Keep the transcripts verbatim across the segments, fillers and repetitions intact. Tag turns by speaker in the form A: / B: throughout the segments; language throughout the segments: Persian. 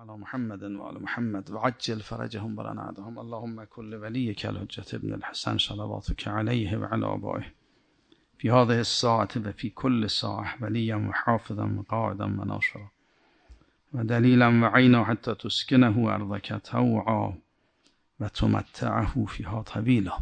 A: على محمد وعلى محمد وعجل فرجهم ولنعدهم اللهم كل وليك الحجة ابن الحسن صلواتك عليه وعلى آبائه في هذه الساعة وفي كل ساعة وليا وحافظا وقائدا وناصرا ودليلا وعينا حتى تسكنه أرضك طوعا وتمتعه فيها طويلا.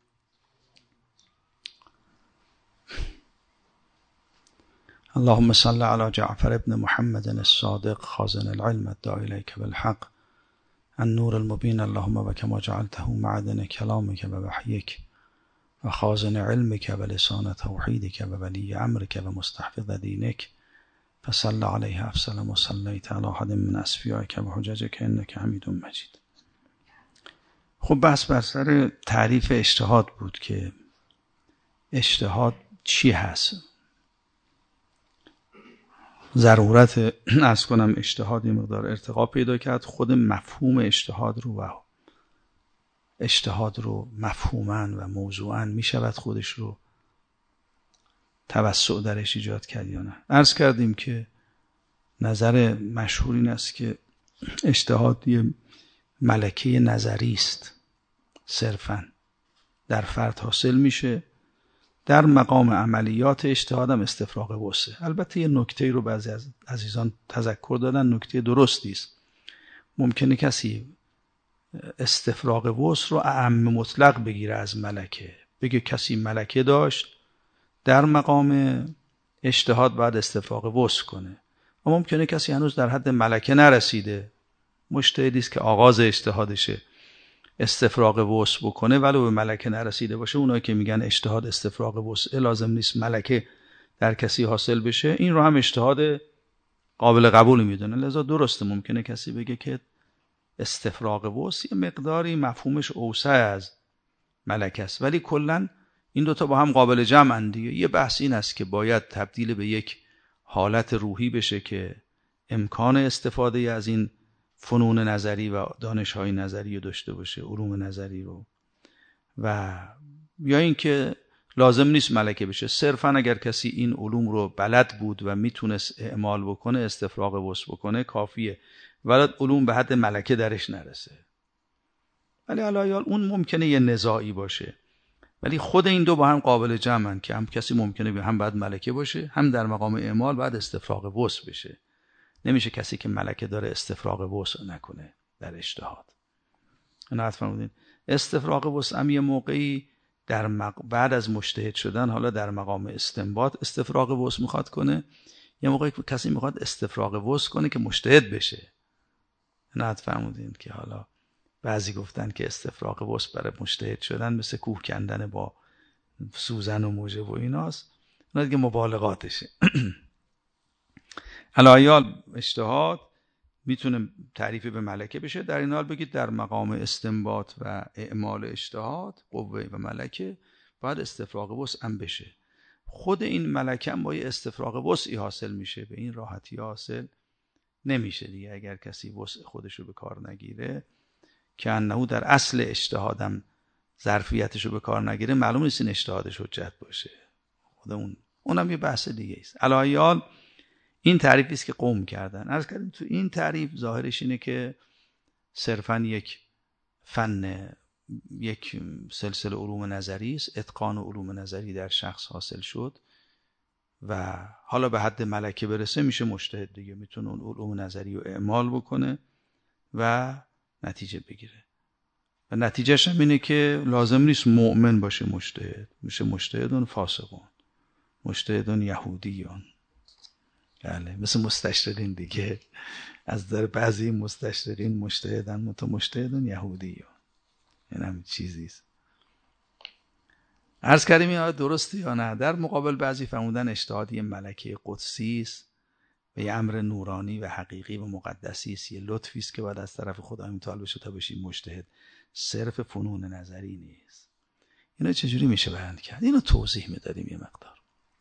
A: اللهم صل على جعفر ابن محمد الصادق خازن العلم الداعي إليك بالحق النور المبين اللهم وكما جعلته معدن كلامك ووحيك وخازن علمك ولسان توحيدك وولي أمرك ومستحفظ دينك فصل عليه أفضل ما صليت على أحد من أصفيائك وحججك إنك حمید مجید. خب بحث بر سر تعریف اجتهاد بود که اجتهاد چی هست؟ ضرورت از کنم اجتهاد این مقدار ارتقا پیدا کرد، خود مفهوم اجتهاد رو و اجتهاد رو مفهوماً و موضوعاً می شود خودش رو توسع درش ایجاد کرد یا نه. عرض کردیم که نظر مشهور این است که اجتهاد یه ملکه نظری است، صرفاً در فرد حاصل میشه. در مقام عملیات اجتهاد هم استفراغ وسعه. البته یه نکته رو بعضی از عزیزان تذکر دادن، نکته درستی است. ممکنه کسی استفراغ وسع رو اعم مطلق بگیره از ملکه، بگه کسی ملکه داشت در مقام اجتهاد باید استفراغ وسع کنه. اما ممکنه کسی هنوز در حد ملکه نرسیده، مجتهدی است که آغاز اجتهادشه، استفراغ وسع بکنه ولو به ملکه نرسیده باشه. اونایی که میگن اجتهاد استفراغ وسع لازم نیست ملکه در کسی حاصل بشه، این رو هم اجتهاد قابل قبول میدونه. لذا درسته ممکنه کسی بگه که استفراغ وسع یه مقداری مفهومش اوسع از ملکه است، ولی کلا این دوتا با هم قابل جمعن دیگه. یه بحث این است که باید تبدیل به یک حالت روحی بشه که امکان استفاده از این فنون نظری و دانش‌های نظری رو داشته باشه، علوم نظری رو، و یا اینکه لازم نیست ملکه بشه، صرفاً اگر کسی این علوم رو بلد بود و میتونست اعمال بکنه، استفراغ وسع بکنه کافیه، ولی علوم به حد ملکه درش نرسه. ولی علایال اون ممکنه یه نزاعی باشه، ولی خود این دو با هم قابل جمعن که هم کسی ممکنه هم باید ملکه باشه، هم در مقام اعمال باید استفراغ وسع بشه. نمیشه کسی که ملکه داره استفراغ وسع نکنه در اجتهاد. نه فرمودین استفراغ وسع هم یه موقعی در مق... بعد از مجتهد شدن، حالا در مقام استنباط استفراغ وسع میخواد کنه، یه موقعی کسی میخواد استفراغ وسع کنه که مجتهد بشه. نه فرمودین که حالا بعضی گفتن که استفراغ وسع برای مجتهد شدن مثل کوه کندن با سوزن و موجه و ایناست، اونا دیگه مبالغاتشه. علایال اجتهاد میتونه تعریفی به ملکه بشه. در این حال بگید در مقام استنباط و اعمال اجتهاد قوه و ملکه باید استفراغ وسع هم بشه. خود این ملکه هم با یه استفراغ وسعی حاصل میشه، به این راحتی حاصل نمیشه دیگه. اگر کسی وسع خودشو به کار نگیره که انه در اصل اجتهادم ظرفیتشو به کار نگیره، معلوم نیست این اجتهادش حجت باشه. خود اون اونم یه بحث دیگه است. علایال این تعریفی است که قوم کردن. عرض کردیم تو این تعریف ظاهرش اینه که صرفاً یک فن، یک سلسله علوم نظری است، اتقان علوم نظری در شخص حاصل شد و حالا به حد ملکه برسه میشه مجتهد دیگه، میتونه اون علوم نظری رو اعمال بکنه و نتیجه بگیره. و نتیجهش هم اینه که لازم نیست مؤمن باشه مجتهد، میشه مجتهدون فاسقون، مجتهدون یهودیون. بله، مثل مستشرقین دیگه، از در بعضی مستشرقین مجتهدن مت مجتهدون یهودیون. این هم چیزی است. عرض کردیم این درسته یا نه؟ در مقابل بعضی فرمودن اجتهادی ملکه قدسی است و یه امر نورانی و حقیقی و مقدسی است، یه لطفی است که باید از طرف خدا متعال بشه تا بشیم مجتهد، صرف فنون نظری نیست. اینو چجوری میشه بیان کرد؟ اینو توضیح میدادیم یه مقدار.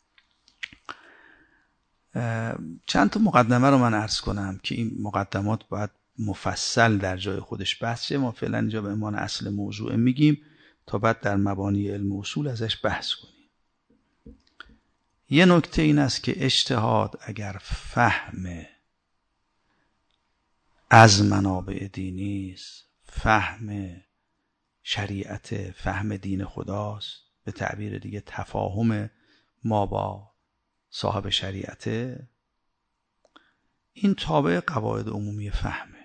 A: چند تا مقدمه رو من عرض کنم که این مقدمات باید مفصل در جای خودش بحث شه. ما فعلا اینجا به عنوان اصل موضوع میگیم تا بعد در مبانی علم اصول ازش بحث کنیم. یه نکته این است که اجتهاد اگر فهم از منابع دینی است، فهم شریعت، فهم دین خداست، به تعبیر دیگه تفاهم ما با صاحب شریعته، این تابع قواعد عمومی فهمه.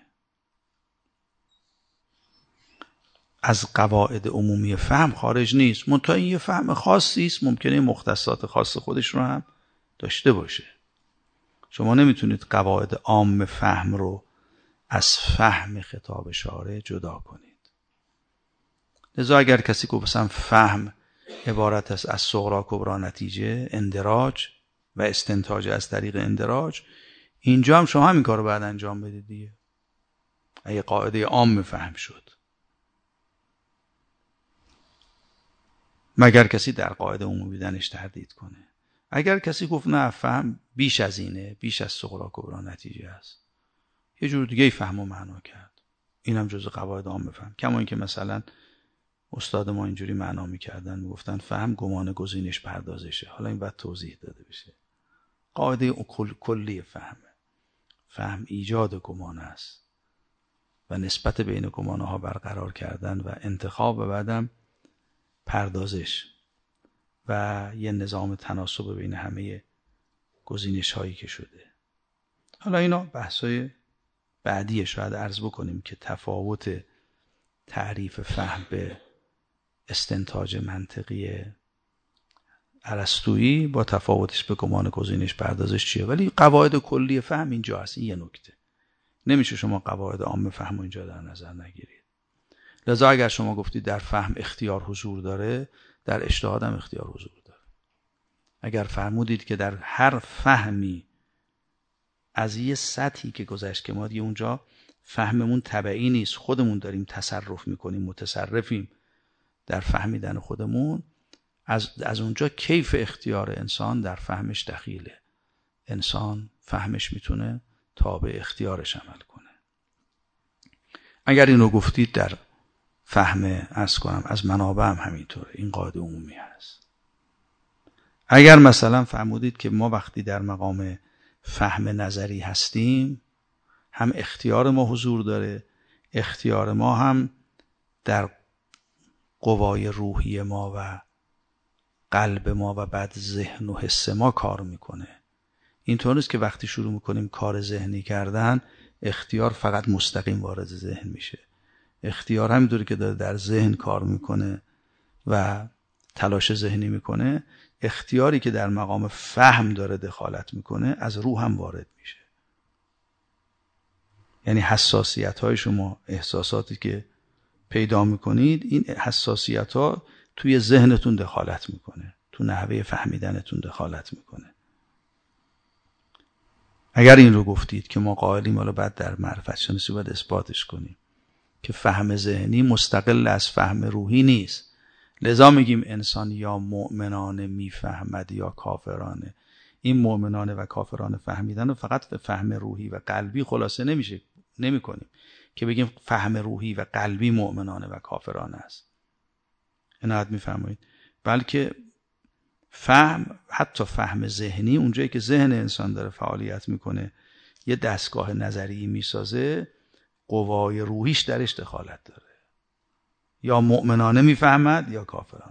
A: از قواعد عمومی فهم خارج نیست، منتها این یه فهم خاصی است، ممکنه مختصات خاص خودش رو هم داشته باشه. شما نمیتونید قواعد عام فهم رو از فهم خطاب شارع جدا کنید. لذا اگر کسی که مثلا فهم عبارت است از صغرا کبرا نتیجه، اندراج و استنتاج از طریق اندراج، اینجا هم شما همین کار رو باید انجام بدید دیگه. اگه قاعده عام فهم شد، مگر کسی در قاعده عمومی دانش تردید کنه. اگر کسی گفت نه فهم بیش از اینه، بیش از صغرا کبرا نتیجه است، یه جور دیگه فهم و معنا کرد، اینم جزء قواعد عام فهم. کما اینکه مثلا استاد ما اینجوری معنا میکردن، میگفتن فهم گمان گزینش پردازشه. حالا این باید توضیح داده بشه. قاعده کل، کلی فهمه. فهم ایجاد گمان است و نسبت بین گمانه‌ها برقرار کردن و انتخاب و بعدم پردازش و یه نظام تناسب بین همه گزینش هایی که شده. حالا اینا بحثای بعدیه، شاید عرض بکنیم که تفاوت تعریف فهم به استنتاج منطقی ارسطویی با تفاوتش به گمان گزینش پردازش چیه. ولی قواعد کلی فهم اینجا هست. این یه نکته، نمیشه شما قواعد عام فهم اینجا در نظر نگیرید. لذا اگر شما گفتید در فهم اختیار حضور داره، در اجتهاد هم اختیار حضور داره. اگر فرمودید که در هر فهمی از یه سطحی که گذشت که ما دیگه اونجا فهممون تبعی نیست، خودمون داریم تصرف میکنیم، متصرفیم در فهمیدن خودمون، از از اونجا کیف اختیار انسان در فهمش دخیله. انسان فهمش میتونه تابع اختیارش عمل کنه. اگر اینو گفتید در فهم عرض کنم از منابع هم همینطوره، این قاعده عمومی هست. اگر مثلا فرمودید که ما وقتی در مقام فهم نظری هستیم، هم اختیار ما حضور داره، اختیار ما هم در قوای روحی ما و قلب ما و بعد ذهن و حس ما کار میکنه. اینطور نیست که وقتی شروع میکنیم کار ذهنی کردن، اختیار فقط مستقیم وارد ذهن میشه. اختیار همینطوری که داره در ذهن کار میکنه و تلاش ذهنی میکنه، اختیاری که در مقام فهم داره دخالت میکنه از روح هم وارد میشه. یعنی حساسیت های شما، احساساتی که پیدا میکنید، این حساسیت ها توی ذهنتون دخالت میکنه، تو نحوه فهمیدنتون دخالت میکنه. اگر این رو گفتید که ما قائلیم، حالا بعد در معرفت شناسی باید اثباتش کنیم که فهم ذهنی مستقل از فهم روحی نیست. لذا میگیم انسان یا مؤمنانه میفهمد یا کافرانه. این مؤمنانه و کافرانه فهمیدن و فقط به فهم روحی و قلبی خلاصه نمیشه، نمی کنیم که بگیم فهم روحی و قلبی مؤمنانه و کافرانه است. عنایت میفرمایید. بلکه فهم، حتی فهم ذهنی، اونجایی که ذهن انسان داره فعالیت میکنه، یه دستگاه نظری میسازه، قوای روحیش درش دخالت داره. یا مؤمنانه میفهمد یا کافرانه.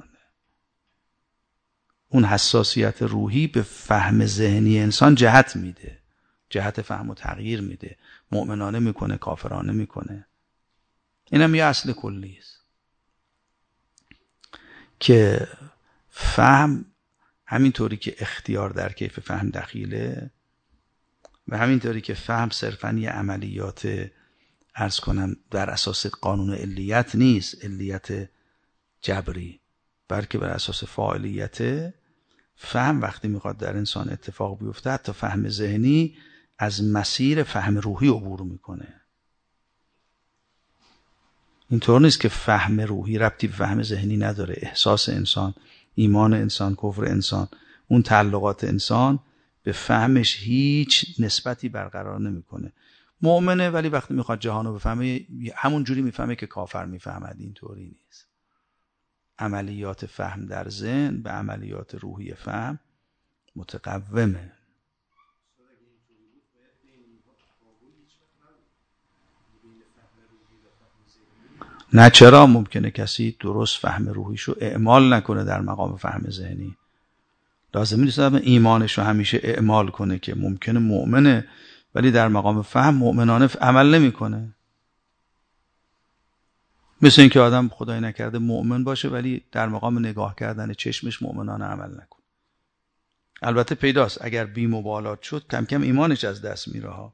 A: اون حساسیت روحی به فهم ذهنی انسان جهت میده، جهت فهم و تغییر میده. مؤمنانه میکنه، کافرانه میکنه. اینم یه اصل کلی است که فهم همینطوری که اختیار در کیف فهم دخیله و همینطوری که فهم صرفاً یه عملیات عرض کنم در اساس قانون علیت نیست، علیت جبری، بلکه بر اساس فاعلیت. فهم وقتی میخواد در انسان اتفاق بیفته، حتی فهم ذهنی از مسیر فهم روحی عبور میکنه. اینطور نیست که فهم روحی ربطی به فهم ذهنی نداره. احساس انسان، ایمان انسان، کفر انسان، اون تعلقات انسان به فهمش هیچ نسبتی برقرار نمیکنه. مؤمنه ولی وقتی میخواد جهانو بفهمه همون جوری میفهمه که کافر میفهمد. اینطوری نیست. عملیات فهم در ذهن به عملیات روحی فهم متقومه. نه چرا ممکنه کسی درست فهم روحیشو اعمال نکنه در مقام فهم ذهنی. لازم نیست ایمانشو همیشه اعمال کنه که ممکنه مؤمنه ولی در مقام فهم مؤمنانه عمل نمیکنه. مثل اینکه آدم خدای نکرده مؤمن باشه ولی در مقام نگاه کردن چشمش مؤمنانه عمل نکنه. البته پیداست اگر بی مبالات شد کم کم ایمانش از دست میره ها.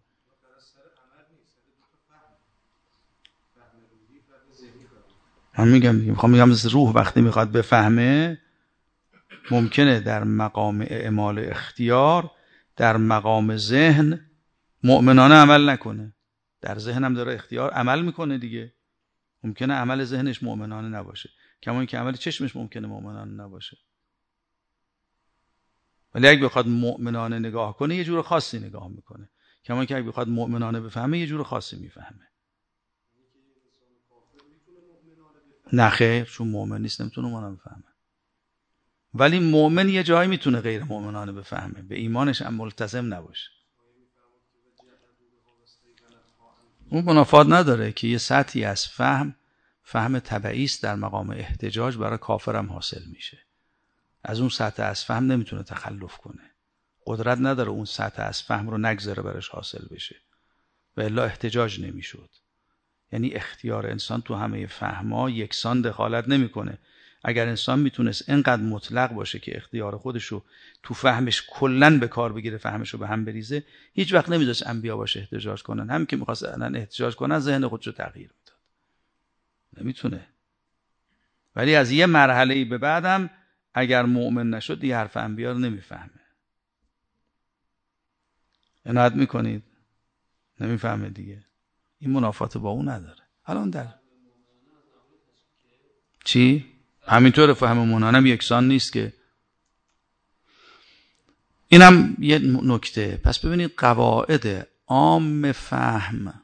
A: من میگم میخوام میگم روح وقتی میخواد بفهمه ممکنه در مقام اعمال اختیار در مقام ذهن مؤمنانه عمل نکنه. در ذهن هم داره اختیار عمل میکنه دیگه. ممکنه عمل ذهنش مؤمنانه نباشه کما اینکه عمل چشمش ممکنه مؤمنانه نباشه. ولی اگه بخواد مؤمنانه نگاه کنه یه جور خاصی نگاه میکنه. کما اینکه اگه بخواد مؤمنانه بفهمه یه جور خاصی میفهمه. نه خیر چون مؤمن نیست نمیتونه مؤمنانه بفهمه. ولی مؤمن یه جایی میتونه غیر مؤمنانه بفهمه به ایمانش هم ملتزم نباشه. اون منافات نداره که یه سطحی از فهم فهم طبعی است در مقام احتجاج برای کافرم حاصل میشه. از اون سطح از فهم نمیتونه تخلف کنه. قدرت نداره اون سطح از فهم رو نگذاره برش حاصل بشه. و الا احتجاج نمیشد. یعنی اختیار انسان تو همه فهم‌ها یکسان دخالت نمیکنه. اگر انسان میتونست اینقدر مطلق باشه که اختیار خودشو تو فهمش کلن به کار بگیره فهمشو به هم بریزه هیچ وقت نمیذاش انبیا باشه احتجاج کنن. هم که میخواست الان احتجاج کنن ذهن خودشو تغییر میداد. نمیتونه. ولی از یه مرحله‌ای به بعدم اگر مؤمن نشد دیگه حرف انبیا رو نمیفهمه. عنایت میکنید؟ نمیفهمه دیگه. این منافات با اون نداره. الان در چی؟ همینطور فهم مؤمنانم یکسان نیست که. اینم یه نکته. پس ببینید قواعد عام فهم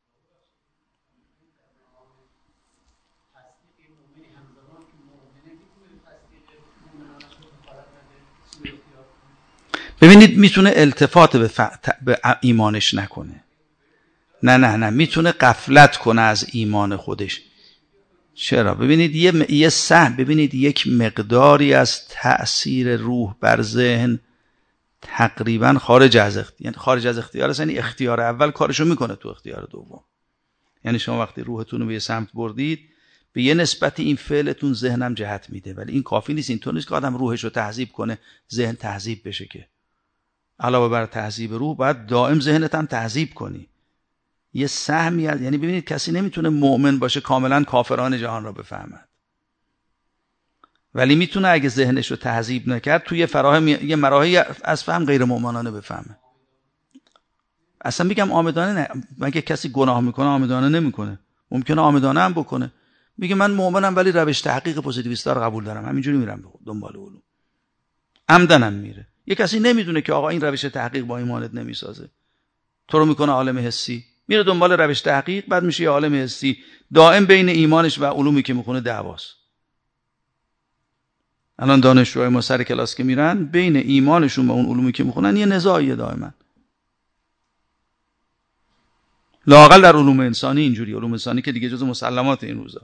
A: ببینید میتونه التفات به, ف... به ایمانش نکنه. نه نه نه میتونه غفلت کنه از ایمان خودش. چرا؟ ببینید یه یه سهم ببینید یک مقداری از تأثیر روح بر ذهن تقریبا خارج از اختیار، یعنی خارج از اختیار است. یعنی اختیار اول کارشو میکنه تو اختیار دوم. یعنی شما وقتی روحتون رو به یه سمت بردید به یه نسبتی این فعلتون ذهنم جهت میده ولی این کافی نیست. اینطور نیست که آدم روحش رو تهذیب کنه ذهن تهذیب بشه که. علاوه بر تهذیب روح باید دائم ذهنت هم تهذیب کنی. یه سهمی هست. یعنی ببینید کسی نمیتونه مؤمن باشه کاملا کافران جهان را بفهمد ولی میتونه اگه ذهنش رو تهذیب نکرد توی فراهم یه مراحلی از فهم غیر مؤمنانه بفهمه. اصلا میگم آمدانه نه. مگه کسی گناه میکنه آمدانه نمیکنه؟ ممکنه آمدانه هم بکنه. میگه من مؤمنم ولی روش تحقیق پوزیتیویستا رو قبول دارم همینجوری میرم دنبال علوم. عمدنم میره. یه کسی نمیدونه که آقا این روش تحقیق با ایمانت نمیسازه. تو رو میکنه عالم حسی. میره دنبال روش تحقیق بعد میشه یه عالم حسی. دائم بین ایمانش و علومی که میخونه دعواست. الان دانشجوهای ما سر کلاس که میرن بین ایمانشون و اون علومی که میخونن یه نزاعیه دائما. لااقل در علوم انسانی اینجوری. علوم انسانی که دیگه جزو مسلمات این روزا.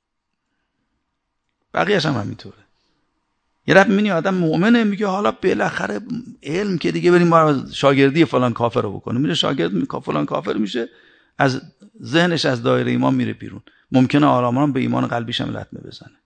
A: بقیه‌اش هم همینطوره. یه رب میبینی آدم مؤمنه میگه حالا بالاخره علم که دیگه بریم ما شاگردی فلان کافر رو بکنیم. میره شاگرد میکنه فلان کافر میشه از ذهنش از دایره ایمان میره بیرون. ممکنه آرامان به ایمان قلبیش هم لطمه بزنه.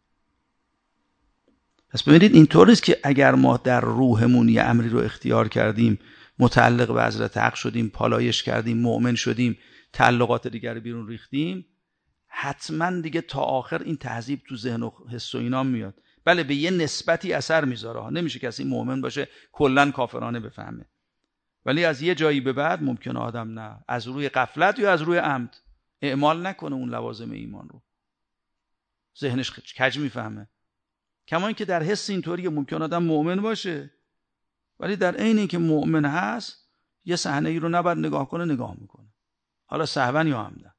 A: پس ببینید اینطور نیست که اگر ما در روحمون یه امری رو اختیار کردیم متعلق به حضرت حق شدیم پالایش کردیم مؤمن شدیم تعلقات دیگر رو بیرون ریختیم حتما دیگه تا آخر این تهذیب تو ذهن و حس و اینا میاد. بله به یه نسبتی اثر میذاره. نمیشه کسی مؤمن باشه کلا کافرانه بفهمه. ولی از یه جایی به بعد ممکنه آدم نه از روی غفلت یا از روی عمد اعمال نکنه اون لوازم ایمان رو. ذهنش کج میفهمه. کما اینکه در حس اینطوریه ممکن آدم مؤمن باشه ولی در عین اینکه مؤمن هست یه صحنه ای رو نباید نگاه کنه نگاه میکنه. حالا سهوا یا عمدا.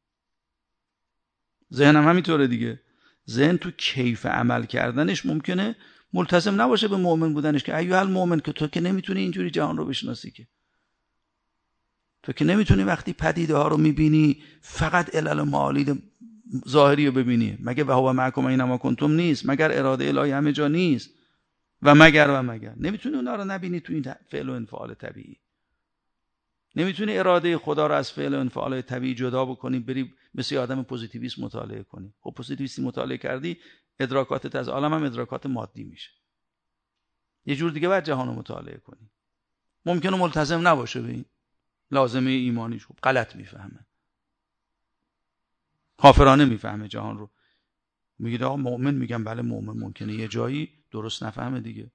A: ذهنم همینطوره دیگه. ذهن تو کیف عمل کردنش ممکنه ملتزم نباشه به مؤمن بودنش که ایها المؤمن که تو که نمیتونی اینجوری جهان رو بشناسی که. تو که نمیتونی وقتی پدیده ها رو میبینی فقط علل معالید ظاهری رو ببینی؟ مگه و هو معکم اینما کنتم نیست؟ مگر اراده الهی همه جا نیست؟ و مگر و مگر نمیتونی اونا رو نبینی تو این فعل و انفعال طبیعی. نمیتونی اراده خدا رو از فعل و انفعال طبیعی جدا بکنی بری مثل آدم پوزیتیویست مطالعه کنی. خب پوزیتیویستی مطالعه کردی، ادراکاتت از عالم هم ادراکات مادی میشه. یه جور دیگه باید جهان رو مطالعه کنی. ممکنه ملتزم نباشه به این لازمه ایمانیش، خب غلط میفهمه، کافرانه میفهمه جهان رو. میگه آقا مؤمن، میگم بله مؤمن ممکنه یه جایی درست نفهمه دیگه.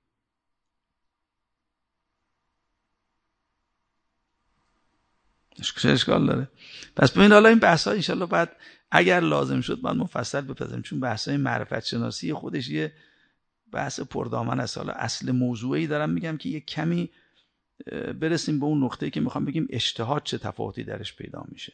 A: چه اشکال داره؟ پس ببین حالا این بحث‌ها ان شاءالله بعد اگر لازم شد بعد مفصل بپذیریم، چون بحث‌های معرفت شناسی خودش یه بحث پردامن است. حالا اصل موضوعی دارم میگم که یه کمی برسیم به اون نقطه‌ای که میخوام بگیم اجتهاد چه تفاوتی درش پیدا میشه.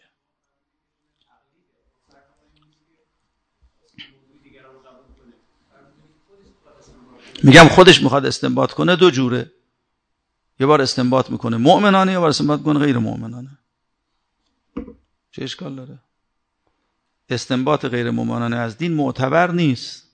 A: میگم خودش میخواد استنباط کنه دو جوره، یه بار استنباط میکنه مؤمنانه، یه بار استنباط میکنه غیر مؤمنانه. چه اشکال داره؟ استنباط غیر مؤمنانه از دین معتبر نیست.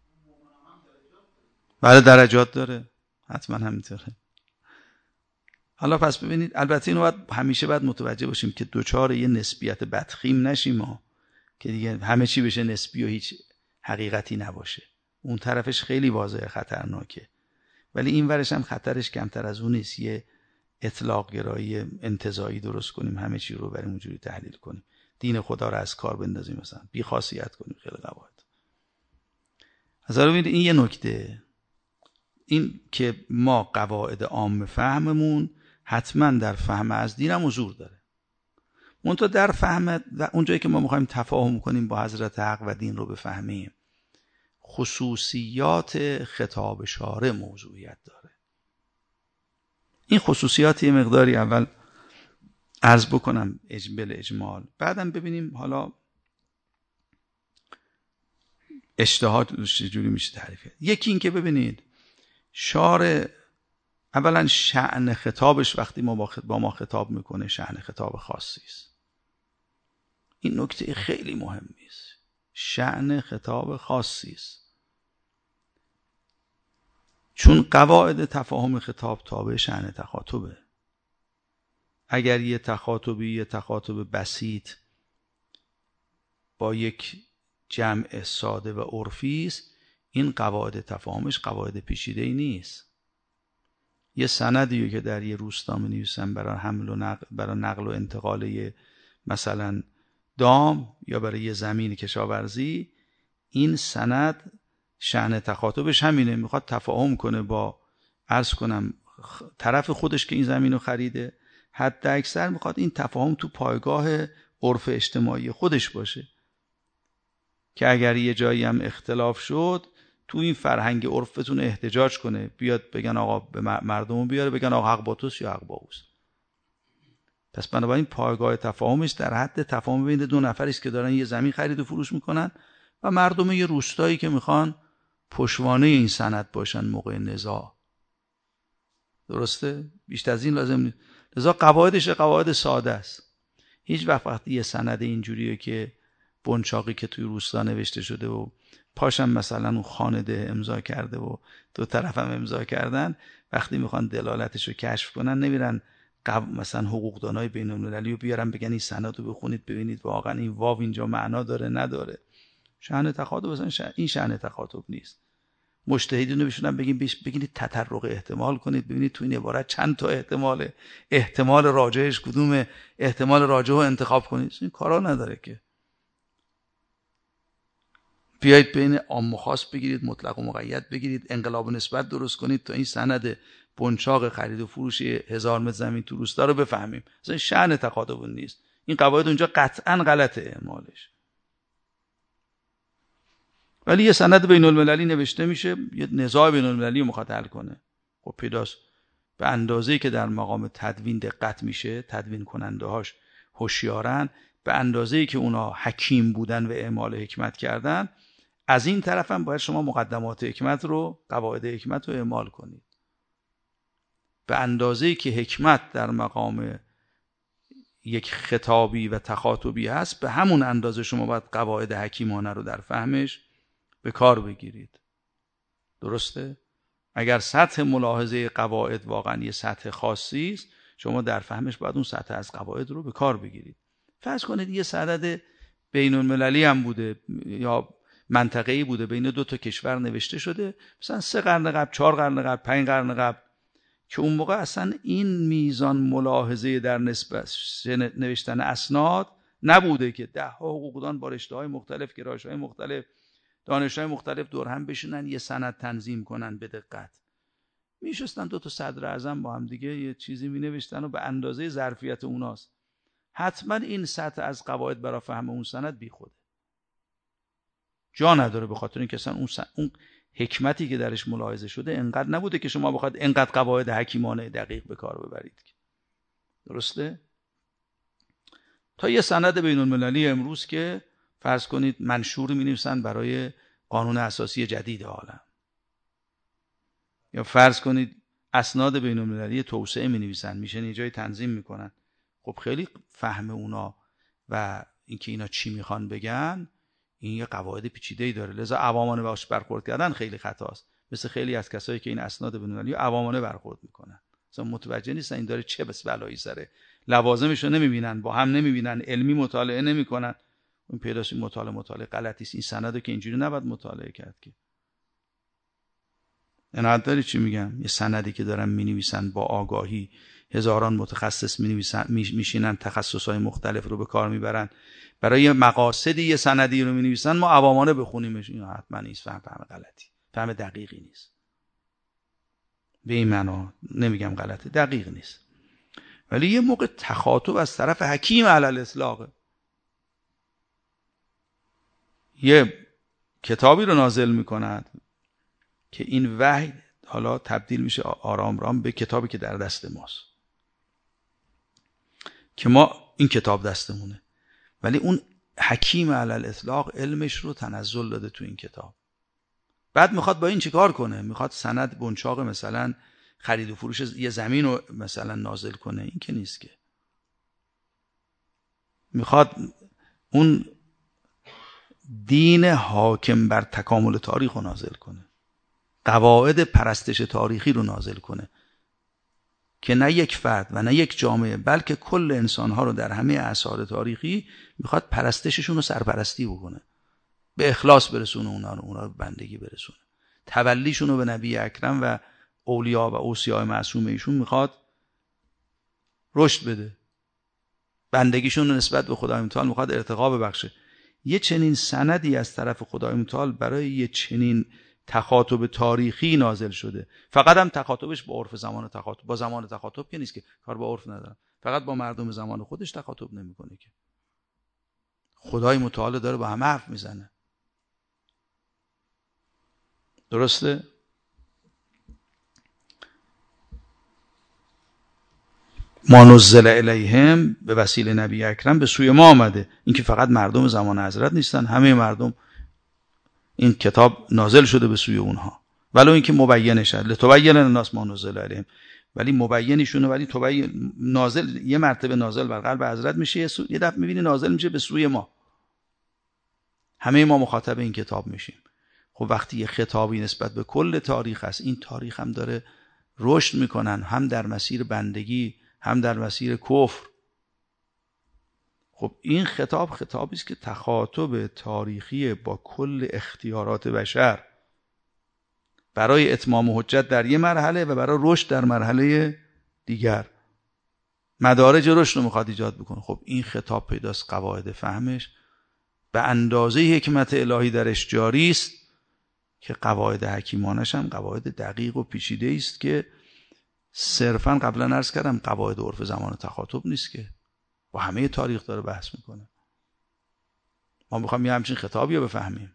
A: بله درجات داره، حتما همینطوره. حالا پس ببینید، البته اینو باید همیشه باید متوجه باشیم که دوچار یه نسبیت بدخیم نشیم ما، که دیگه همه چی بشه نسبی و هیچ حقیقتی نباشه. اون طرفش خیلی واضحه خطرناکه، ولی این ورش هم خطرش کمتر از اون نیست. یه اطلاق گرایی انتزاعی درست کنیم، همه چی رو بریم اونجوری تحلیل کنیم، دین خدا رو از کار بندازیم، مثلا بی خاصیت کنیم خیلی قواعد. از ببینید این یه نکته، این که ما قواعد عام فهممون حتما در فهم از دینم حضور داره. منتها در فهم اونجایی که ما میخوایم تفاهم کنیم با حضرت حق و دین رو بفهمیم، خصوصیات خطاب شارع موضوعیت داره. این خصوصیات یه مقداری اول عرض بکنم اجمال اجمال، بعدم ببینیم حالا اجتهاد چجوری میشه تعریف کرد. یکی این که ببینید شارع اولا شأن خطابش وقتی ما با ما خطاب میکنه شأن خطاب خاصی است. این نکته خیلی مهمی است. شأن خطاب خاصی است، چون قواعد تفاهم خطاب تابع شأن تخاطبه. اگر یه تخاطبی یه تخاطب بسیط با یک جمع ساده و عرفی است، این قواعد تفاهمش قواعد پیچیده‌ای نیست. یه سندی که در یه روستا می‌نویسن برای حمل و نقل، برای نقل و انتقال مثلا دام یا برای یه زمین کشاورزی، این سند شأن تخاطبش همینه، میخواد تفاهم کنه با عرض کنم طرف خودش که این زمین رو خریده، حتی اکثر میخواد این تفاهم تو پایگاه عرف اجتماعی خودش باشه، که اگر یه جایی هم اختلاف شد تو این فرهنگ عرفتون احتجاج کنه، بیاد بگن آقا به مردمون بیاره بگن آقا حق با توست یا حق با اوست. پس بنابراین پایگاه تفاهمش در حد تفاهم بین دو نفری است که دارن یه زمین خرید و فروش میکنن و مردم یه روستایی که میخوان پشوانه این سند باشن موقع نزاع. درسته؟ بیشتر از این لازم نیست. لذا قواعدش قواعد ساده است. هیچ وقت وقتی یه سند اینجوریه که بنچاقی که توی روستا نوشته شده و پاشم مثلا اون خانده امضا کرده و دو طرفم امضا کردن، وقتی میخوان دلالتش رو کشف کنن نمیرن مثلا حقوقدانای بین المللی رو بیارن بگن این سند رو بخونید ببینید واقعا این واو اینجا معنا داره نداره. شأن تخاطب مثلا شأن این شأن تخاطب نیست. مجتهدین رو بشونن بگین بگینید تطرق احتمال کنید، ببینید تو این عبارت چند تا احتماله، احتمال راجحش کدومه، احتمال راجح رو انتخاب کنید. این کارا نداره که بیایید بین عام و خاص بگیرید، مطلق و مقید بگیرید، انقلاب و نسبت درست کنید تا این سند بنچاق خرید و فروش هزار متر زمین تو روستا رو بفهمیم. اصلا شأن تخاطب نیست. این قواعد اونجا قطعا غلطه اعمالش. ولی یه سند بین المللی نوشته میشه، یه نزاع بین المللی رو میخواد حل کنه. خب پیداست به اندازه‌ای که در مقام تدوین دقت میشه، تدوین کننده هاش هوشیارن، به اندازه‌ای که اونا حکیم بودن و اعمال حکمت کردن، از این طرف هم باید شما مقدمات حکمت رو، قواعد حکمت رو اعمال کنید. به اندازه‌ای که حکمت در مقام یک خطابی و تخاطبی هست، به همون اندازه شما باید قواعد حکیمانه رو در فهمش به کار بگیرید. درسته؟ اگر سطح ملاحظه قواعد واقعا یه سطح خاصی است، شما در فهمش باید اون سطح از قواعد رو به کار بگیرید. فرض کنید یه سند بین المللی هم بوده یا منطقه‌ای بوده، بین دو تا کشور نوشته شده، مثلا سه قرن قبل، چهار قرن قبل، پنج قرن قبل، که اون موقع اصلا این میزان ملاحظه در نسبت نوشتن اسناد نبوده که ده ها حقوقدان با رشته‌های مختلف، گرایش‌های مختلف، دانش‌های مختلف دور هم بشینن یه سند تنظیم کنن به دقت. میشستن دو تا صدر اعظم با هم دیگه یه چیزی مینوشتن و به اندازه ظرفیت اوناست. حتما این سطح از قواعد برای فهم اون سند بیخوده، جا نداره، به خاطر اینکه اصلا اون, اون حکمتی که درش ملاحظه شده انقدر نبوده که شما بخواید انقدر قواعد حکیمانه دقیق به کار ببرید. درسته؟ تا یه سند بین المللی امروز که فرض کنید منشور می‌نویسن برای قانون اساسی جدید عالم، یا فرض کنید اسناد بین المللی توسعه می‌نویسن، میشن یه جای تنظیم میکنن. خب خیلی فهم اونا و اینکه اینا چی میخوان بگن این یه قواعد پیچیده‌ای داره، لذا عوامانه باهاش برخورد کردن خیلی خطاست. مثل خیلی از کسایی که این اسناد بین المللی عوامانه برخورد میکنن، مثلا متوجه نیستن این داره چه بس بلایی سره، لوازمش رو نمیبینن، با هم نمیبینن، علمی مطالعه نمیکنن. اون پیداست این مطالعه مطالعه غلطی است. این سندو که اینجوری نباید مطالعه کرد که. انا داری چی میگم؟ یه سندی که دارن مینویسن با آگاهی، هزاران متخصص مینویسن، میشینن تخصصهای مختلف رو به کار میبرن برای مقاصدی، یه سندی رو مینویسن، ما عوامانه بخونیمش، این حتما نیست، فهم فهم غلطی، فهم دقیقی نیست. به این معنا نمیگم غلطه، دقیق نیست. ولی یه موقع تخاطب از طرف حکیم علی الاطلاق، یه کتابی رو نازل میکند که این وحی حالا تبدیل میشه آرام رام به کتابی که در دست ماست، که ما این کتاب دستمونه، ولی اون حکیم علی الاطلاق علمش رو تنزل داده تو این کتاب. بعد میخواد با این چیکار کنه؟ میخواد سند بنچاق مثلا خرید و فروش یه زمین رو مثلا نازل کنه؟ این که نیست که. میخواد اون دین حاکم بر تکامل تاریخ رو نازل کنه، قواعد پرستش تاریخی رو نازل کنه که نه یک فرد و نه یک جامعه بلکه کل انسانها رو در همه اعصار تاریخی میخواد پرستششون رو سرپرستی بکنه، به اخلاص برسونه اونا رو، اونا رو به بندگی برسونه، تولیشون رو به نبی اکرم و اولیا و اوصیاء معصوم ایشون میخواد رشد بده، بندگیشون رو نسبت به خدای متعال میخواد ارتقا ببخشه. یه چنین سندی از طرف خدای متعال برای یه چنین تخاطب تاریخی نازل شده. فقط هم تخاطبش با عرف زمان تخاطب، با زمان تخاطب که نیست که، کار با عرف ندارم، فقط با مردم زمان خودش تخاطب نمیکنه که. خدای متعال داره با همه حرف میزنه. درسته؟ ما نزل الیهم به وسیله نبی اکرم به سوی ما آمده. این که فقط مردم زمان حضرت نیستن، همه مردم این کتاب نازل شده به سوی اونها، ولو اینکه مبینش شد لتبین الناس ما نزل الیهم، ولی مبینشونه، ولی تبین نازل یه مرتبه نازل بر قلب حضرت میشه، یه, یه دفعه میبینی نازل میشه به سوی ما، همه ما مخاطب این کتاب میشیم. خب وقتی یه خطابی نسبت به کل تاریخ هست، این تاریخ هم داره رشد میکنن، هم در مسیر بندگی هم در مسیر کفر. خب این خطاب خطابی است که تخاطب تاریخی با کل اختیارات بشر برای اتمام حجت در یه مرحله و برای رشد در مرحله دیگر، مدارج رشد رو میخواد ایجاد بکنه. خب این خطاب پیداست قواعد فهمش به اندازه حکمت الهی درش جاری است که قواعد حکیمانش هم قواعد دقیق و پیچیده است که صرفا قبلا عرض کردم قواعد عرف زمان تخاطب نیست که، با همه تاریخ داره بحث میکنه. ما میخوایم یه همچین خطابی رو بفهمیم.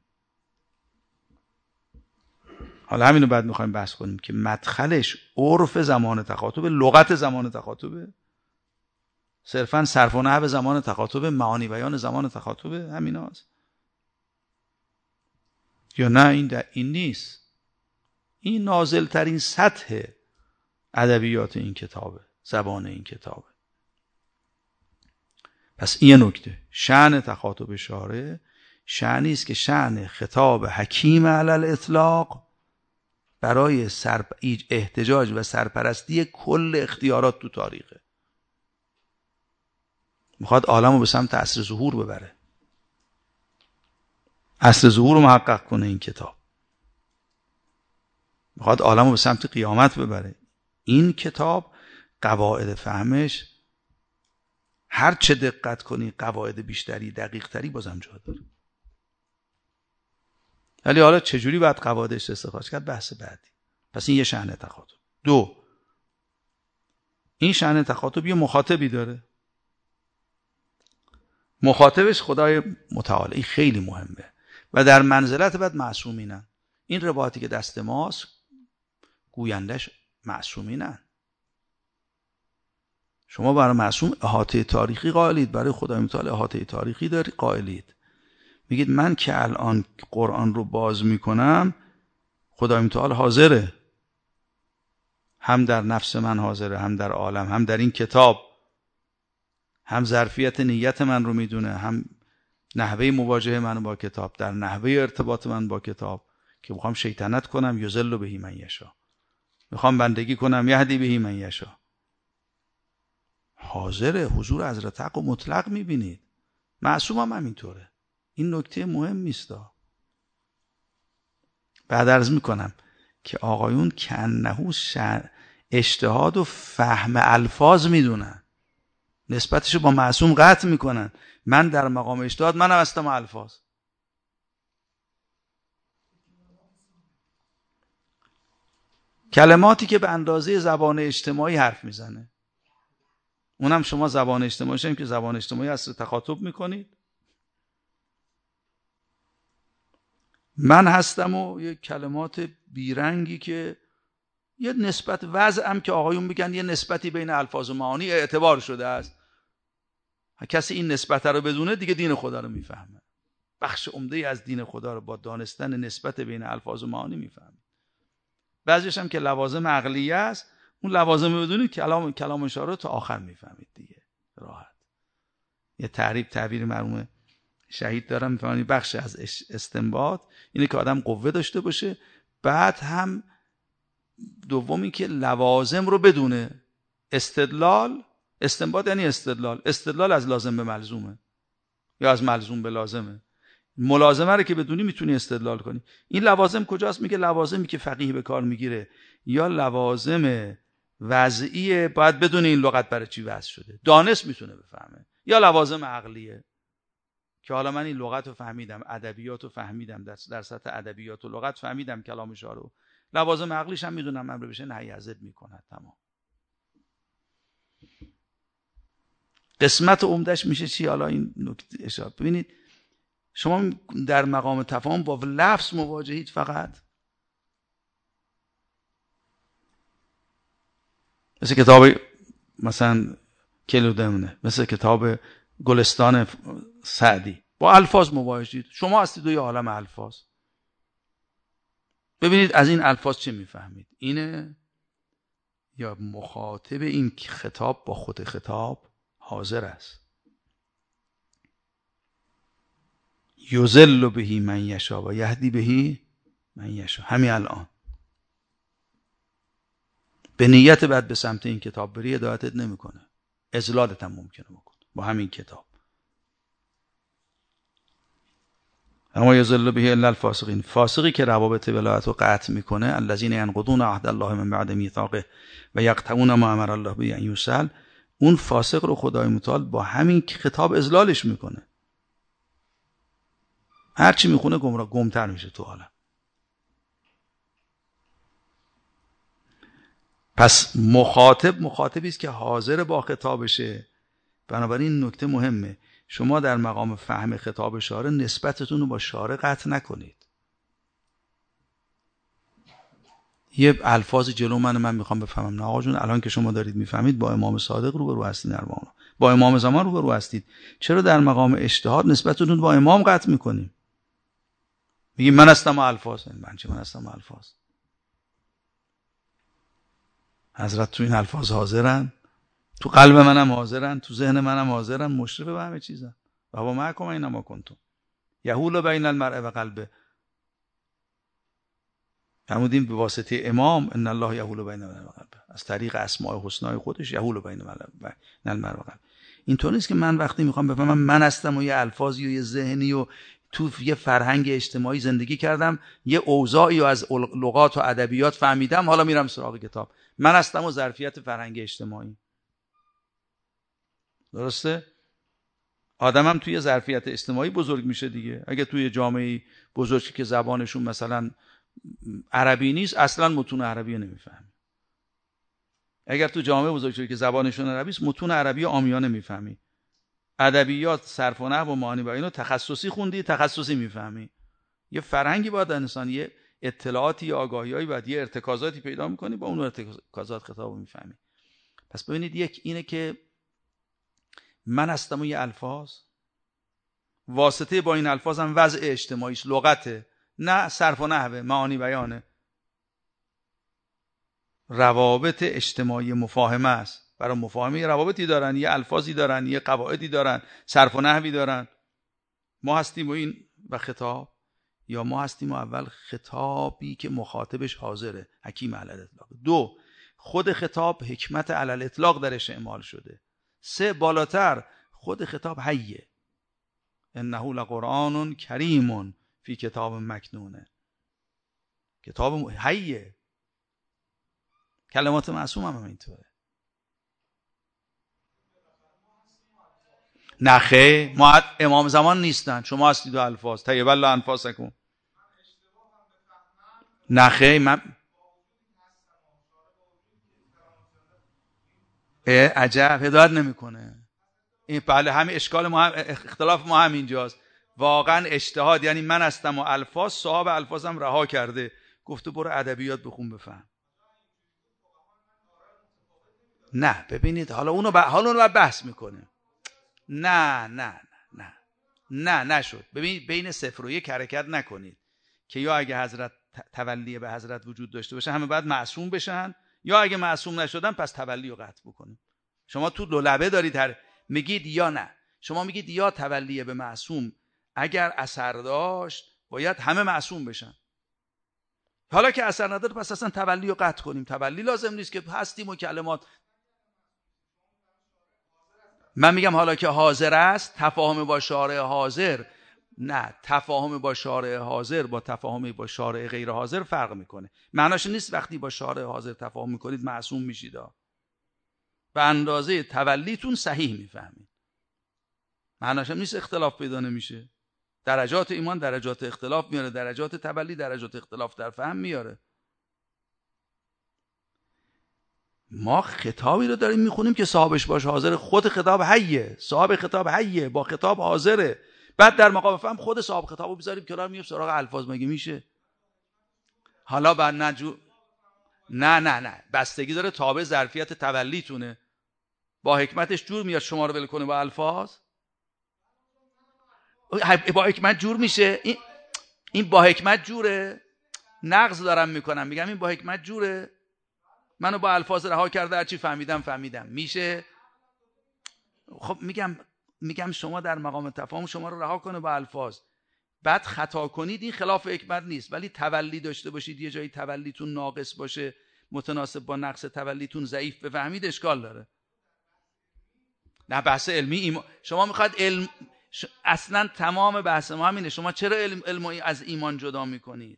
A: حالا همینو بعد میخوایم بحث کنیم که مدخلش عرف زمان تخاطب، لغت زمان تخاطب، صرفا صرف و نحو زمان تخاطب، معانی بیان زمان تخاطب، همیناست یا نه؟ این در این نیست. این نازل ترین سطح ادبیات این کتابه، زبان این کتابه. پس این نکته شأن تخاطب شارع شأنی است که شأن خطاب حکیم علی الاطلاق برای سر احتجاج و سرپرستی کل اختیارات تو تاریخه. میخواد عالم رو به سمت عصر ظهور ببره، عصر ظهور رو محقق کنه. این کتاب میخواد عالم رو به سمت قیامت ببره. این کتاب قواعد فهمش هر چه دقت کنی قواعد بیشتری دقیق تری بازم جا داره. ولی حالا چجوری باید قواعدش استخراج کرد بحث بعدی. پس این یه شأن تخاطب. دو، این شأن تخاطب یه مخاطبی داره، مخاطبش خدای متعال. این خیلی مهمه و در منزلت بعد معصومینن. این روایتی که دست ماست گویندش معصومینن. شما برای معصوم احاطه تاریخی قائلید، برای خدای متعال احاطه تاریخی دارید قائلید. میگید من که الان قرآن رو باز میکنم خدای متعال حاضره، هم در نفس من حاضره، هم در عالم، هم در این کتاب، هم ظرفیت نیت من رو میدونه، هم نحوه مواجهه من با کتاب، در نحوه ارتباط من با کتاب که میخوام شیطنت کنم یذل به من یشاء، میخوام بندگی کنم یهدی به من یشاء. حاضره، حضور حضرت حق و مطلق میبینید. معصوم هم همینطوره. این نکته مهم است. بعد عرض میکنم که آقایون کنهو اجتهاد و فهم الفاظ میدونن، نسبتشو با معصوم قطع میکنن. من در مقام اجتهاد منم هستم الفاظ. کلماتی که به اندازه زبان اجتماعی حرف میزنه، اونم شما زبان اجتماعی شدیم که زبان اجتماعی اصلا تخاطب میکنید. من هستم و یه کلمات بیرنگی که یه نسبت وضعم که آقایون میگن یه نسبتی بین الفاظ و معانی اعتبار شده است. کسی این نسبت رو بدونه دیگه دین خدا رو میفهمه. بخش عمده از دین خدا رو با دانستن نسبت بین الفاظ و معانی میفهمه. بعضیش هم که لوازم عقلیه است، اون لوازم بدونید کلام کلام اشاره تا آخر میفهمید دیگه راحت. یه تعریف تعبیر مرحوم شهید دارم میفهمید. بخش از استنباط اینه که آدم قوه داشته باشه، بعد هم دومی که لوازم رو بدونه. استدلال، استنباط یعنی استدلال، استدلال از لازم به ملزومه یا از ملزوم به لازمه. ملازمه رو که بدونی میتونی استدلال کنی. این لوازم کجاست؟ میگه لوازمی که فقیه به کار میگیره یا لوازم وضعیه، باید بدون این لغت برای چی وضع شده، دانست میتونه بفهمه، یا لوازم عقلیه که حالا من این لغت رو فهمیدم، ادبیات رو فهمیدم، در, در سطح ادبیات و لغت فهمیدم کلامش رو، لوازم عقلیش هم میدونم امر بشه نهی از ضد میکنه. تمام. قسمت عمدهش میشه چی؟ حالا این نکته اشاره ببینید، شما در مقام تفاهم با لفظ مواجهید فقط. مثل کتاب مثلا کلودمنه، مثل کتاب گلستان سعدی، با الفاظ مواجهید. شما هستید دوی عالم الفاظ. ببینید از این الفاظ چه میفهمید، اینه یا مخاطب این خطاب با خود خطاب حاضر است. یذل به من یشاء و یهدی به من یشاء. همین الان به نیت بعد به سمت این کتاب بری هدایتت نمیکنه، اضلالت هم ممکنه بکنه با همین کتاب. اما یذل به الا الفاسقین، فاسقی که روابط ولایت رو قطع میکنه، الذین ینقضون عهد الله من بعد میثاقه و یقطعون ما امر الله به ان یوصل، اون فاسق رو خدای متعال با همین خطاب اضلالش میکنه. هر چی میخونه گمراه گمتر میشه تو عالم. پس مخاطب مخاطبی است که حاضر با خطابشه. بنابراین نکته مهمه، شما در مقام فهم خطاب شارع نسبتتون رو با شارع قطع نکنید. یه الفاظ جلو من من میخوام بفهمم، نه آقا جون الان که شما دارید میفهمید با امام صادق رو به رو هستید، در مقام با امام زمان رو به رو هستید، چرا در مقام اجتهاد نسبتتون با امام قطع میکنیم؟ میگیم من هستم الفاظ. من چه من هستم الفاظ؟ حضرت تو این الفاظ حاضرن؟ تو قلب منم حاضرن، تو ذهن منم حاضرن، مشرف به همه چیزن. و با معکم اینما کنتم یحول بین المرء و قلبه. فرمودیم به واسطه امام ان الله یحول بین المرء و قلبه، از طریق اسماء الحسنای خودش یحول بین المرء و قلبه. اینطور نیست که من وقتی میخوام بفهمم من هستم و یه الفاظی و یه ذهنی و تو یه فرهنگ اجتماعی زندگی کردم، یه اوضاعی و از لغات و ادبیات فهمیدم، حالا میرم سراغ کتاب. من هستم و ظرفیت فرهنگ اجتماعی. درسته؟ آدمم توی ظرفیت اجتماعی بزرگ میشه دیگه. اگه توی جامعه بزرگی که زبانشون مثلا عربی نیست، اصلا متون عربی نمیفهمی. اگر تو جامعه بزرگی که زبانشون عربی است، متون عربی عامیانه میفهمی. ادبیات، صرف و نحو و معانی بیان تخصصی خوندی، تخصصی میفهمی. یه فرهنگی باید انسان، یه اطلاعاتی یا آگاهیایی باید، یه ارتکازاتی پیدا میکنی، با اون ارتکازات خطابو میفهمی. پس ببینید، یک اینه که من هستم و یه الفاظ، واسطه با این الفاظ هم وضع اجتماعیش، لغته، نه صرف و نحو، معانی بیانه، روابط اجتماعی مفاهمه است. برای مفاهمه یه روابطی دارن، یه الفاظی دارن، یه قواعدی دارن، صرف و نحوی دارن. ما هستیم و این و خطاب، یا ما هستیم و اول خطابی که مخاطبش حاضره، حکیم علی الاطلاق. دو، خود خطاب حکمت علی الاطلاق درش اعمال شده. سه، بالاتر، خود خطاب حیه، انه لقرآن کریم فی کتاب مکنونه. کتاب حیه، کلمات معصوم هم اینطوره. نخه ما امام زمان نیستن، شما هستید و الفاظ طیب الله انفاسکم. نخه من عجب هدایت نمیکنه این. بله، همین اشکال ما هم، اختلاف ما هم اینجاست. واقعا اجتهاد یعنی من هستم و الفاظ، صاحب الفاظم رها کرده، گفته برو ادبیات بخون بفهم. نه ببینید، حالا اونو ب... حالا اونو بحث میکنه. نه نه نه نه نشد. ببینید، بین صفر و یک حرکت نکنید که یا اگه حضرت تولی به حضرت وجود داشته باشه همه باید معصوم بشن، یا اگه معصوم نشدن پس تولی رو قطع بکنید. شما تو لولبه دارید هر... میگید یا نه. شما میگید یا تولی به معصوم اگر اثر داشت باید همه معصوم بشن. حالا که اثر نداره پس اصلا تولی رو قطع کنیم. تولی لازم نیست که هستیم و کلمات. من میگم حالا که حاضر است، تفاهم با شارع حاضر، نه، تفاهم با شارع حاضر با تفاهم با شارع غیر حاضر فرق میکنه. معناش نیست وقتی با شارع حاضر تفاهم میکنید معصوم میشید. به اندازه تولیتون صحیح میفهمید. معناش نیست اختلاف پیدا نمیشه. درجات ایمان درجات اختلاف میاره، درجات تولی درجات اختلاف در فهم میاره. ما خطابی رو داریم میخونیم که صاحبش باش حاضر. خود خطاب حیه، صاحب خطاب حیه، با خطاب حاضره. بعد در مقام فهم خود صاحب خطابو بذاریم کنار، میایم سراغ الفاظ. مگه میشه؟ حالا بعد نجو نه نه نه بستگی داره، تابع ظرفیت تولیتونه. با حکمتش جور میاد شما رو ول کنه با الفاظ. با حکمت جور میشه. این این با حکمت جوره. نقض دارم میکنم، میگم این با حکمت جوره. منو با الفاظ رها کرده، هرچی فهمیدم فهمیدم میشه. خب میگم میگم شما در مقام تفاهم شما رو رها کنه با الفاظ، بعد خطا کنید، این خلاف حکمت نیست. ولی تولی داشته باشید، یه جایی تولیتون ناقص باشه، متناسب با نقص تولیتون ضعیف بفهمید، اشکال داره. نه بحث علمی ایمان. شما میخواد علم ش... اصلا تمام بحث ما همینه. شما چرا علم علمی از ایمان جدا میکنید؟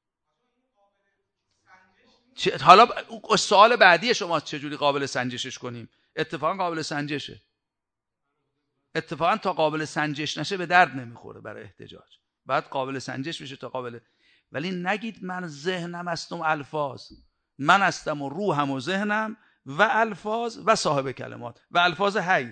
A: چه... حالا سوال بعدی شما چجوری قابل سنجشش کنیم؟ اتفاقا قابل سنجشه. اتفاقا تا قابل سنجش نشه به درد نمیخوره برای احتجاج. بعد قابل سنجش بشه تا قابل. ولی نگید من ذهنم هستم الفاظ. من هستم و روحم و ذهنم و الفاظ و صاحب کلمات و الفاظ حی.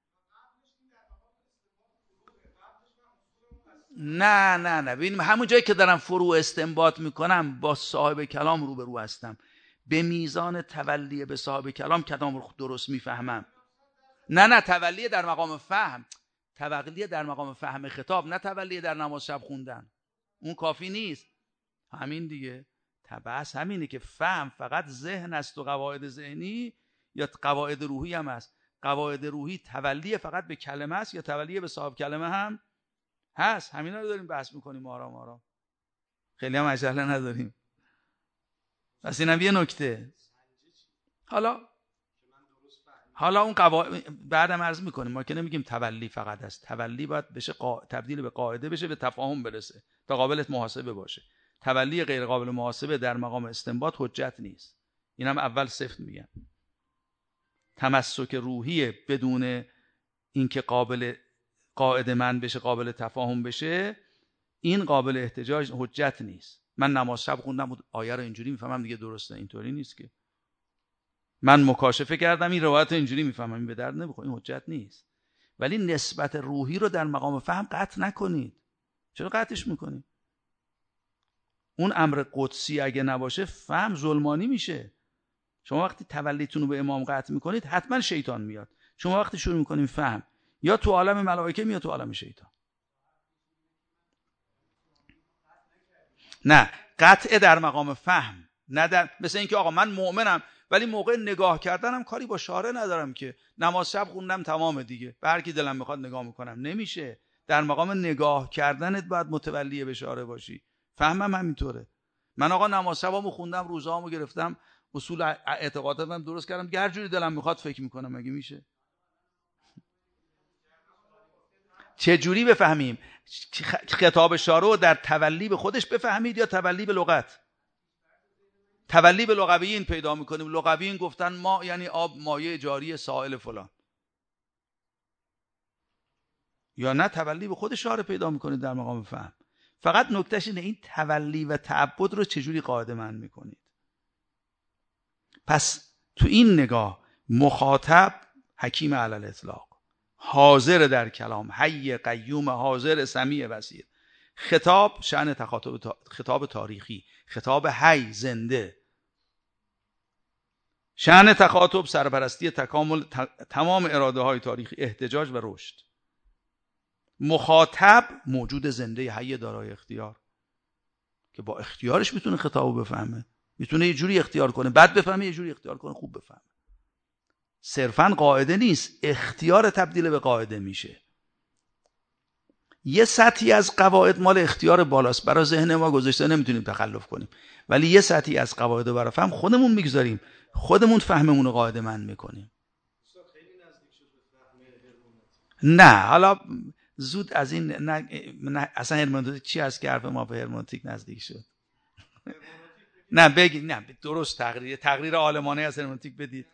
A: نه نه نه ببین، همون جایی که دارم فرو استنباط میکنم با صاحب کلام روبرو هستم. به میزان تولی به صاحب کلام کلام رو درست میفهمم. نه نه تولی در مقام فهم، تولی در مقام فهم خطاب، نه تولی در نماز شب خوندن. اون کافی نیست. همین دیگه. بحث همینه که فهم فقط ذهن است و قواعد ذهنی، یا قواعد روحی هم هست. قواعد روحی تولی فقط به کلمه است یا تولی به صاحب کلمه هم هست؟ همینا رو داریم بحث میکنیم آرام آرام، خیلی هم عجله نداریم. پس اینم یه نکته. حالا حالا اون قواعد بعدم عرض میکنیم، ما که نمیگیم تولی فقط است. تولی باید بشه قا... تبدیل به قاعده بشه، به تفاهم برسه تا قابل محاسبه باشه. تولی غیر قابل محاسبه در مقام استنباط حجت نیست. اینم اول سفت میگم. تمسک روحی بدون اینکه قابل قاعده من بشه، قابل تفاهم بشه، این قابل احتجاج حجت نیست. من نماز شب خوندم آیه رو اینجوری میفهمم دیگه درسته، اینطوری نیست که. من مکاشفه کردم این روایت اینجوری میفهمم، این به درد نمیخوره، این حجت نیست. ولی نسبت روحی رو در مقام فهم قطع نکنید. چرا قطعش میکنید؟ اون امر قدسی اگه نباشه فهم ظلمانی میشه. شما وقتی تولیتون رو به امام قطع میکنید حتما شیطان میاد. شما وقتی شروع میکنید فهم، یا تو عالم ملائکه میاد تو عالم شیطان. نه، قطع در مقام فهم، نه در مثل اینکه آقا من مؤمنم ولی موقع نگاه کردنم کاری با شارع ندارم که، نماز شب خوندم تمام دیگه، به هر کی دلم میخواد نگاه میکنم. نمیشه. در مقام نگاه کردنت باید متولی به شارع باشی. فهمم همینطوره. من آقا نماز شبامو خوندم، روزهامو گرفتم، اصول اعتقاداتم درست کردم، هر جوری دلم میخواد فکر میکنم، مگه میشه؟ چه جوری بفهمیم؟ خطاب شارع در تولی به خودش بفهمید یا تولی به لغت؟ تولی به لغویین پیدا میکنیم. لغویین گفتن ما یعنی آب مایع جاری سائل فلان، یا نه تولی به خود شارع پیدا میکنید در مقام فهم. فقط نکتهش اینه این تولی و تعبد رو چجوری قاعده من میکنید. پس تو این نگاه مخاطب حکیم علی الاطلاق، حاضر در کلام، حی قیوم، حاضر سمیع بصیر. خطاب شأن تخاطب، خطاب تاریخی، خطاب حی زنده. شأن تخاطب سرپرستی تکامل تمام اراده های تاریخی، احتجاج و رشد. مخاطب موجود زنده حی دارای اختیار که با اختیارش میتونه خطابو بفهمه، میتونه یه جوری اختیار کنه بد بفهمه، یه جوری اختیار کنه خوب بفهمه. صرفاً قاعده نیست، اختیار تبدیل به قاعده میشه. یه سطحی از قواعد مال اختیار بالاست، برای ذهن ما گذاشته، نمیتونیم تخلف کنیم. ولی یه سطحی از قواعد برای فهم خودمون میگذاریم، خودمون فهممون رو قاعده مند میکنیم. نه حالا زود از این نه, نه. اصلا هرمنوتیک چی از که حرف ما به هرمنوتیک نزدیک شد؟ نه بگید، نه درست تقریر تقریر عالمانه از هرمنوتیک بدید.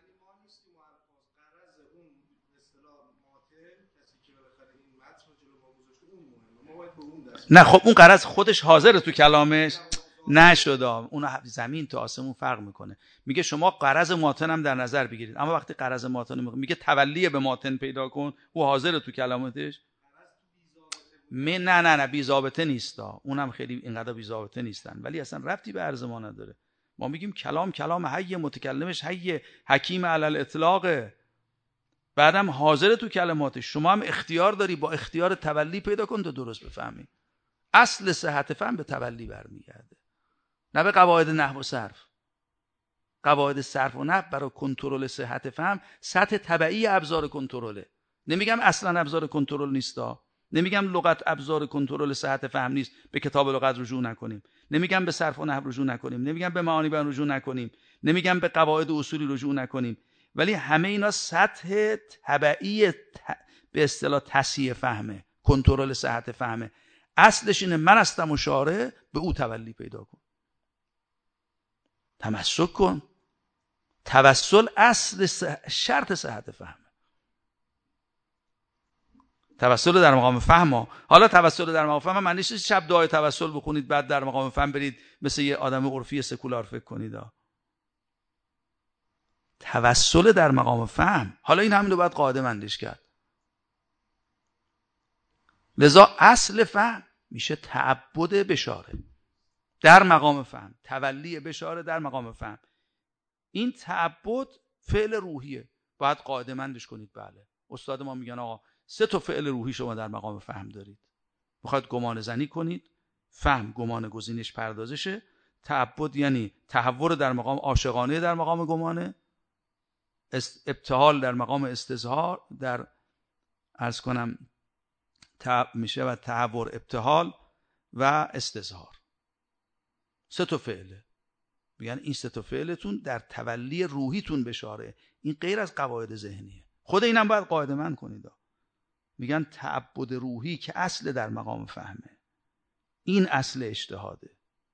A: نه خب اون غرض خودش حاضره تو کلامش نشده، اون زمین تا آسمون فرق میکنه. میگه شما غرض ماتن هم در نظر بگیرید، اما وقتی غرض ماتن میگه تولی به ماتن پیدا کن، او حاضره تو کلاماتش. می نه نه نه بی ضابطه نیستا، اونم خیلی اینقدر بی ضابطه نیستن، ولی اصلا ربطی به عرض ما نداره. ما میگیم کلام کلام حی، متکلمش حی، حکیم علی الاطلاق، بعدم حاضر تو کلماتش. شما هم اختیار داری، با اختیار تولی پیدا کن تا درست بفهمی. اصل صحت فهم به تولی برمیگرده، نه به قواعد نحو و صرف. قواعد صرف و نحو برای کنترل صحت فهم سطح تبعی ابزار کنترله. نمیگم اصلا ابزار کنترل نیستا، نمیگم لغت ابزار کنترل صحت فهم نیست، به کتاب لغت رجوع نکنیم، نمیگم به صرف و نحو رجوع نکنیم، نمیگم به معانی بیان رجوع نکنیم، نمیگم به قواعد و اصولی رجوع نکنیم، ولی همه اینا سطح تبعی ت... به اصطلاح تصحیح فهمه، کنترل صحت فهمه. اصلش اینه من هستم و شارع، به او تولی پیدا کن، تمسک کن. توسل اصل صح... شرط صحت فهمه. توسل در مقام فهم ها. حالا توسل در مقام فهم معنیش نیست شب دعای توسل بخونید بعد در مقام فهم برید مثل یه آدم عرفی سکولار فکر کنید. ها. توسل در مقام فهم، حالا این همین رو باید قاعده مندش کرد. لذا اصل فهم میشه تعبد بشاره در مقام فهم، تولی بشاره در مقام فهم. این تعبد فعل روحیه، باید قاعده مندش کنید. بله استاد ما میگن آقا سه تا فعل روحی شما در مقام فهم دارید. میخواید گمان زنی کنید، فهم گمان گزینش پردازشه، تعبد یعنی تحور در مقام عاشقانه در مقام گمانه، ابتهال در مقام استظهار، در عرض کنم میشه و تحور ابتهال و استظهار. سه تا فعله. میگن این سه تا فعلتون در تولی روحیتون بشاره. این غیر از قواعد ذهنیه. خود اینم باید قاعده من کنید. میگن تعبد روحی که اصل در مقام فهمه. این اصل اجتهاده.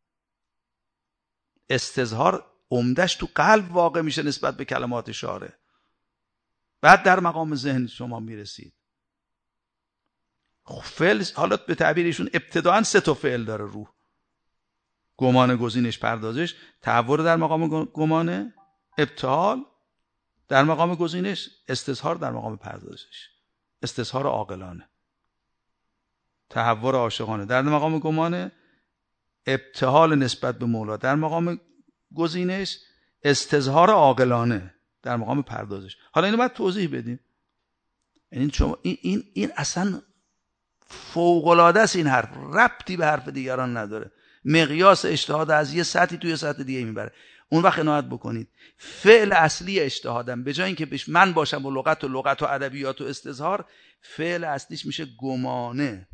A: استظهار عمدش تو قلب واقع میشه نسبت به کلمات شارع. بعد در مقام ذهن شما میرسید. فعل حالا به تعبیرشون ابتداعا سه تا فعل داره روح. گمان، گزینش، پردازش. تحور در مقام گمانه، ابتهال در مقام گزینش، استظهار در مقام پردازش. استظهار عاقلانه، تحور عاشقانه در مقام گمانه، ابتهال نسبت به مولا در مقام گزینش، استظهار عاقلانه در مقام پردازش. حالا اینو باید توضیح بدیم. این شما این این این اصلا فوق العاده است. این حرف ربطی به حرف دیگران نداره. مقیاس اجتهاد از یه سطحی توی سطح دیگه میبره. اون وقت عنایت بکنید فعل اصلی اجتهادم به جای اینکه بهش من باشم و لغت و لغت و ادبیات و استظهار، فعل اصلیش میشه گمانه.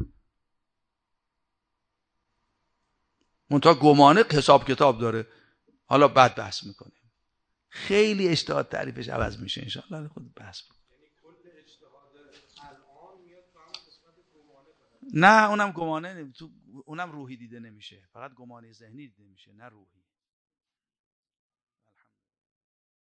A: منتها گمانه حساب کتاب داره. حالا بعد بحث میکنیم. خیلی اجتهاد تعریفش عوض میشه ان شاء الله. خود بحث میکنیم. یعنی کل اجتهاد الان میاد تو همون قسمت گمانه. نه اونم گمانه، تو اونم روحی دیده نمیشه، فقط گمانه ذهنی دیده میشه، نه روحی.